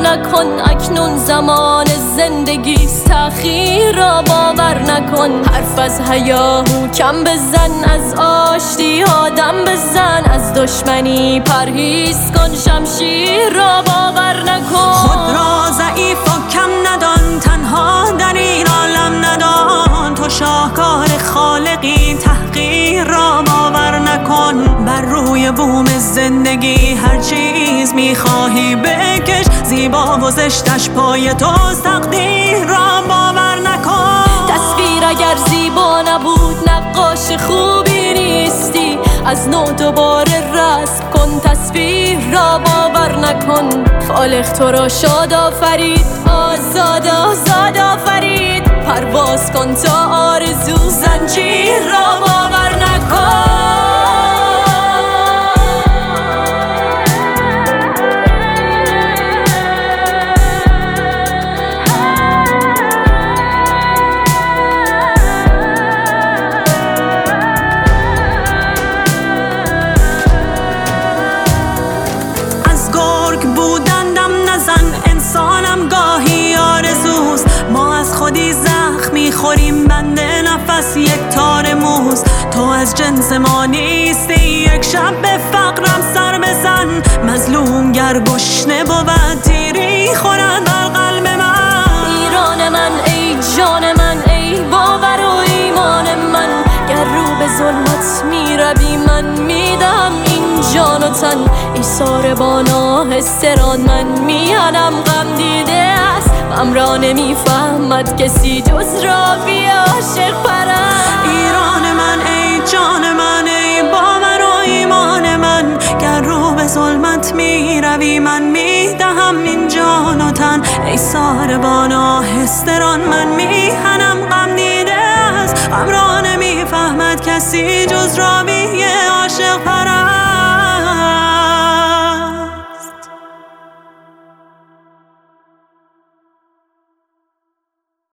نکن، اکنون زمان زندگی تأخیر را باور نکن. حرف از هیاهو کم بزن، از آشتی ها دم بزن، از دشمنی پرهیز کن، شمشیر را باور نکن. خود را ضعیف و کم ندان، تنها در این عالم ندان. تو شاهکار خالقی، تحقیر را باور نکن. بر روی بوم زندگی هر چیز میخواهی بکش، زیبا و زشتش پای توست، تقدیر را باور نکن. تصویر اگر زیبا نبود نقاش خوبی نیستی، از نو دوباره رسم کن، تصویر را باور نکن. خالق تو را شاد آفرید، آزاد آزاد آفرید، پرواز کن تا آرزو زنجیر را باور نکن. انسانم گاهی آرزوست، ما از خودی زخم میخوریم، بند نفس یک تار موز. تو از جنس ما نیستی، یک شب به فقرم سر بزن. مظلوم گر گشنه بود تیری خورد بر قلب من. ایران من ای جان من، ای باور و ایمان من، گر رو به ظلمت میروی من میدم این جان و تن. ایثار با ناهستران من میانم غم دیده است، غم را نمیفهمد کسی جز راوی عاشق پرست. ایران من ای جان من، ای باور و ایمان من، گر رو به ظلمت میروی من میدهم این جان و تن. ایثار با ناهستران من میهنم غم دیده است، غم را نمیفهمد کسی جز راوی عاشق پرست.